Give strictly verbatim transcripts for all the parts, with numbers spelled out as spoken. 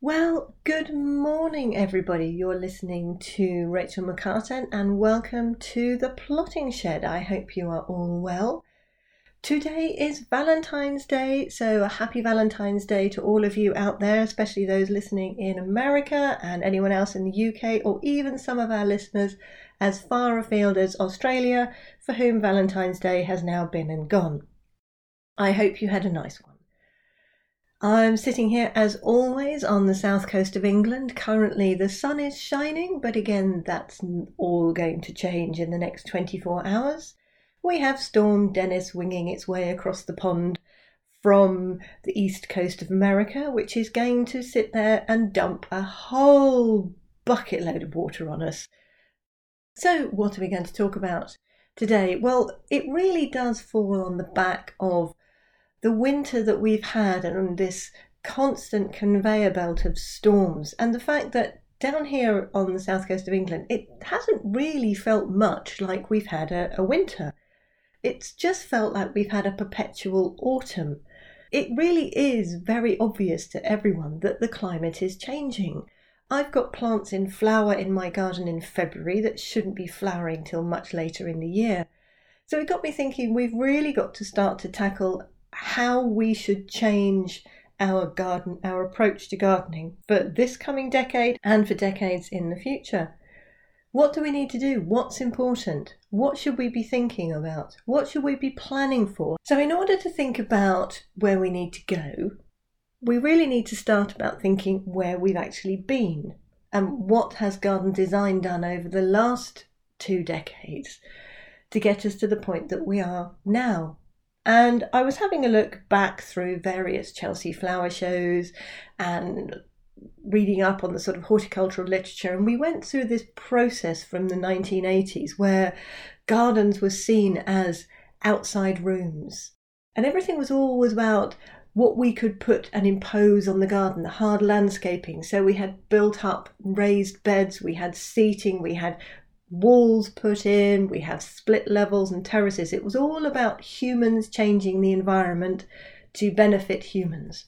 Well, good morning, everybody. You're listening to Rachel McCartan, and welcome to the Plotting Shed. I hope you are all well. Today is Valentine's Day, so a happy Valentine's Day to all of you out there, especially those listening in America and anyone else in the U K, or even some of our listeners as far afield as Australia, for whom Valentine's Day has now been and gone. I hope you had a nice one. I'm sitting here as always on the south coast of England. Currently the sun is shining, but again that's all going to change in the next twenty-four hours. We have Storm Dennis winging its way across the pond from the east coast of America, which is going to sit there and dump a whole bucket load of water on us. So what are we going to talk about today? Well, it really does fall on the back of the winter that we've had and this constant conveyor belt of storms, and the fact that down here on the south coast of England, it hasn't really felt much like we've had a, a winter. It's just felt like we've had a perpetual autumn. It really is very obvious to everyone that the climate is changing. I've got plants in flower in my garden in February that shouldn't be flowering till much later in the year. So it got me thinking we've really got to start to tackle how we should change our garden, our approach to gardening for this coming decade and for decades in the future. What do we need to do? What's important? What should we be thinking about? What should we be planning for? So in order to think about where we need to go, we really need to start about thinking where we've actually been and what has garden design done over the last two decades to get us to the point that we are now. And I was having a look back through various Chelsea flower shows and reading up on the sort of horticultural literature, and we went through this process from the nineteen eighties where gardens were seen as outside rooms, and everything was always about what we could put and impose on the garden, the hard landscaping. So we had built up raised beds, we had seating, we had walls put in, we have split levels and terraces. It was all about humans changing the environment to benefit humans.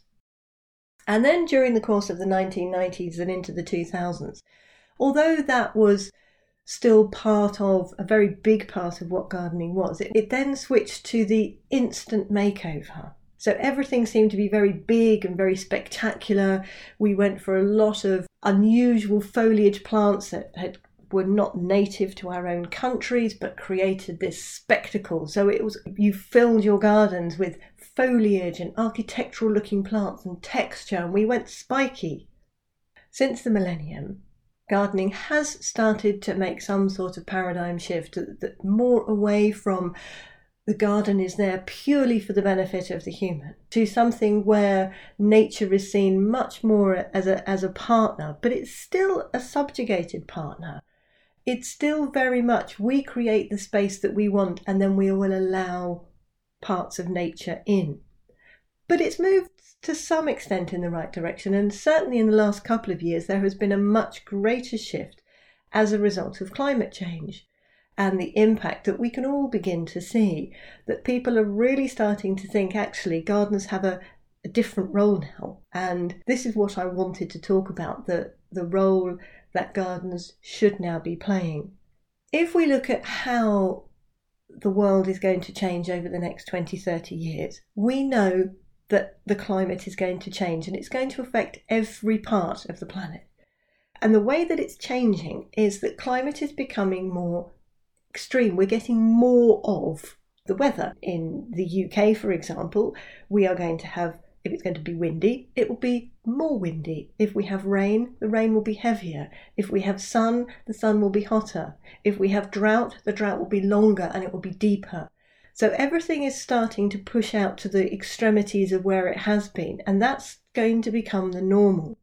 And then during the course of the nineteen nineties and into the two thousands, although that was still part of a very big part of what gardening was, it, it then switched to the instant makeover. So everything seemed to be very big and very spectacular. We went for a lot of unusual foliage plants that had were not native to our own countries, but created this spectacle. So it was, you filled your gardens with foliage and architectural looking plants and texture, and we went spiky. Since the millennium, gardening has started to make some sort of paradigm shift, that more away from the garden is there purely for the benefit of the human, to something where nature is seen much more as a, as a partner, but it's still a subjugated partner. It's still very much we create the space that we want and then we will allow parts of nature in. But it's moved to some extent in the right direction, and certainly in the last couple of years there has been a much greater shift as a result of climate change and the impact that we can all begin to see, that people are really starting to think actually gardens have a, a different role now. And this is what I wanted to talk about, the, the role that gardens should now be playing. If we look at how the world is going to change over the next twenty, thirty years, we know that the climate is going to change and it's going to affect every part of the planet. And the way that it's changing is that climate is becoming more extreme. We're getting more of the weather. In the U K, for example, we are going to have, if it's going to be windy, it will be more windy. If we have rain, the rain will be heavier. If we have sun, the sun will be hotter. If we have drought, the drought will be longer and it will be deeper. So everything is starting to push out to the extremities of where it has been, and that's going to become the normal.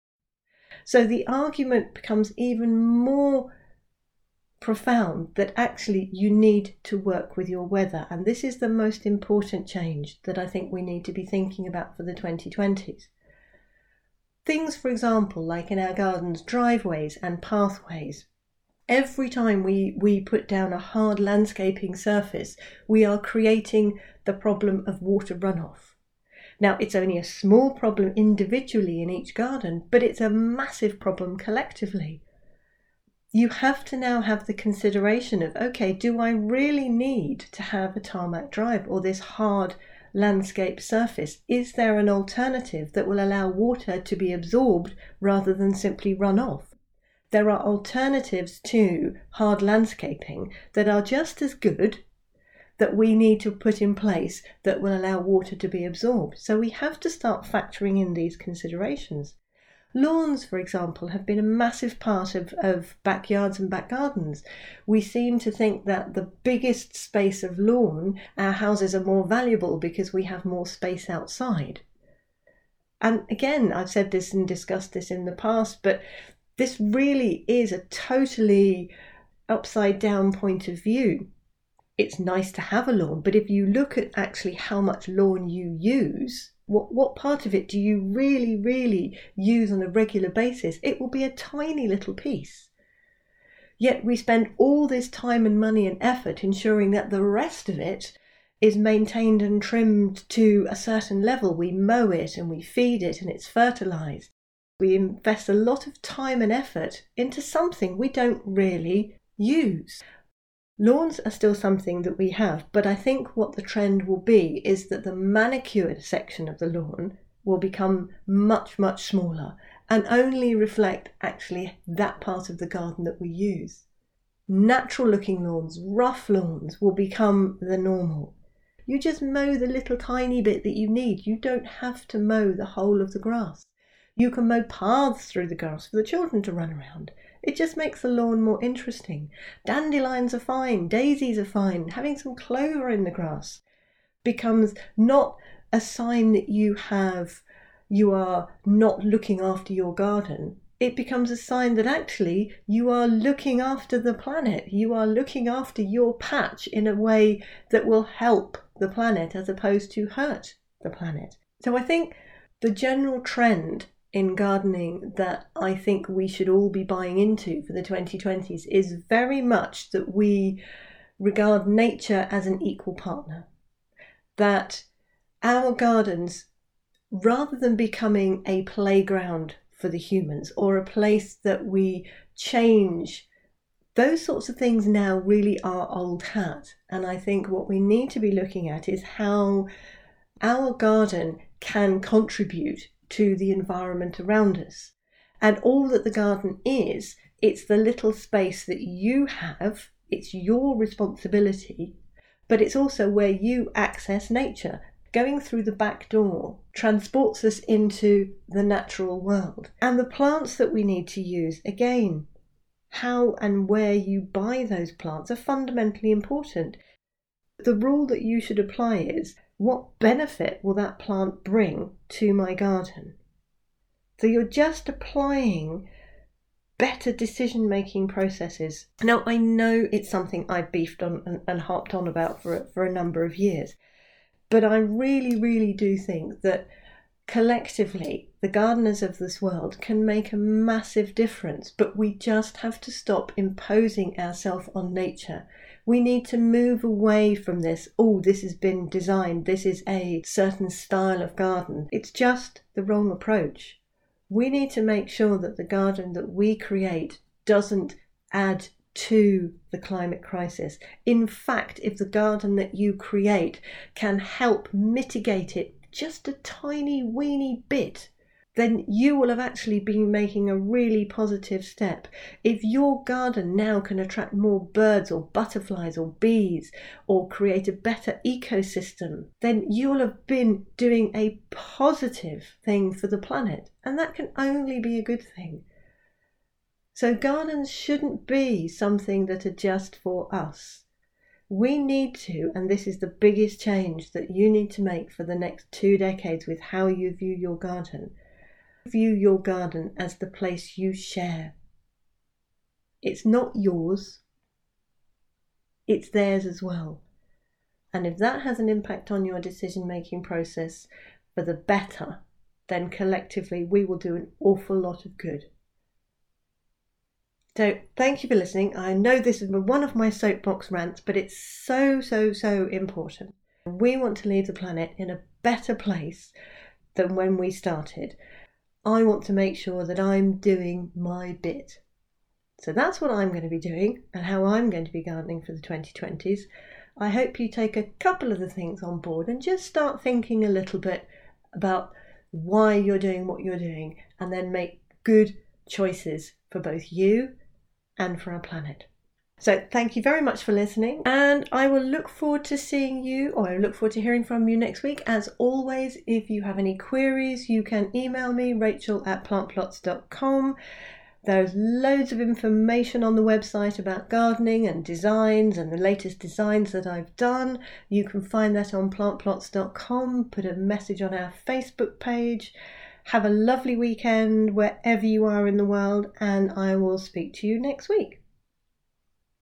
So the argument becomes even more profound that actually you need to work with your weather, and this is the most important change that I think we need to be thinking about for the twenty twenties. Things, for example, like in our gardens, driveways and pathways. Every time we, we put down a hard landscaping surface, we are creating the problem of water runoff. Now, it's only a small problem individually in each garden, but it's a massive problem collectively. You have to now have the consideration of, okay, do I really need to have a tarmac drive or this hard landscape surface? Is there an alternative that will allow water to be absorbed rather than simply run off? There are alternatives to hard landscaping that are just as good, that we need to put in place that will allow water to be absorbed. So we have to start factoring in these considerations. Lawns, for example, have been a massive part of, of backyards and back gardens. We seem to think that the biggest space of lawn, our houses are more valuable because we have more space outside. And again, I've said this and discussed this in the past, but this really is a totally upside down point of view. It's nice to have a lawn, but if you look at actually how much lawn you use, what, what part of it do you really, really use on a regular basis? It will be a tiny little piece. Yet we spend all this time and money and effort ensuring that the rest of it is maintained and trimmed to a certain level. We mow it and we feed it and it's fertilized. We invest a lot of time and effort into something we don't really use. Lawns are still something that we have, but I think what the trend will be is that the manicured section of the lawn will become much, much smaller and only reflect actually that part of the garden that we use. Natural looking lawns, rough lawns will become the normal. You just mow the little tiny bit that you need. You don't have to mow the whole of the grass. You can mow paths through the grass for the children to run around. It just makes the lawn more interesting. Dandelions are fine, daisies are fine. Having some clover in the grass becomes not a sign that you have, you are not looking after your garden. It becomes a sign that actually you are looking after the planet. You are looking after your patch in a way that will help the planet as opposed to hurt the planet. So I think the general trend in gardening that I think we should all be buying into for the twenty twenties is very much that we regard nature as an equal partner. That our gardens, rather than becoming a playground for the humans or a place that we change, those sorts of things now really are old hat. And I think what we need to be looking at is how our garden can contribute to the environment around us. And all that the garden is, it's the little space that you have, it's your responsibility, but it's also where you access nature. Going through the back door transports us into the natural world. And the plants that we need to use, again, how and where you buy those plants are fundamentally important. The rule that you should apply is, what benefit will that plant bring to my garden? So you're just applying better decision-making processes. Now, I know it's something I've beefed on and, and harped on about for, for a number of years, but I really, really do think that collectively, the gardeners of this world can make a massive difference, but we just have to stop imposing ourselves on nature. We need to move away from this, oh, this has been designed, this is a certain style of garden. It's just the wrong approach. We need to make sure that the garden that we create doesn't add to the climate crisis. In fact, if the garden that you create can help mitigate it just a tiny weeny bit, then you will have actually been making a really positive step. If your garden now can attract more birds or butterflies or bees or create a better ecosystem, then you'll have been doing a positive thing for the planet. And that can only be a good thing. So gardens shouldn't be something that are just for us. We need to, and this is the biggest change that you need to make for the next two decades with how you view your garden. View your garden as the place you share. It's not yours, it's theirs as well. And if that has an impact on your decision-making process for the better, then collectively we will do an awful lot of good. So thank you for listening. I know this is one of my soapbox rants, but it's so, so, so important. We want to leave the planet in a better place than when we started. I want to make sure that I'm doing my bit. So that's what I'm going to be doing and how I'm going to be gardening for the twenty twenties. I hope you take a couple of the things on board and just start thinking a little bit about why you're doing what you're doing, and then make good choices for both you and for our planet. So thank you very much for listening, and I will look forward to seeing you, or I look forward to hearing from you next week. As always, if you have any queries, you can email me, rachel at plant plots dot com. There's loads of information on the website about gardening and designs and the latest designs that I've done. You can find that on plant plots dot com. Put a message on our Facebook page. Have a lovely weekend wherever you are in the world, and I will speak to you next week.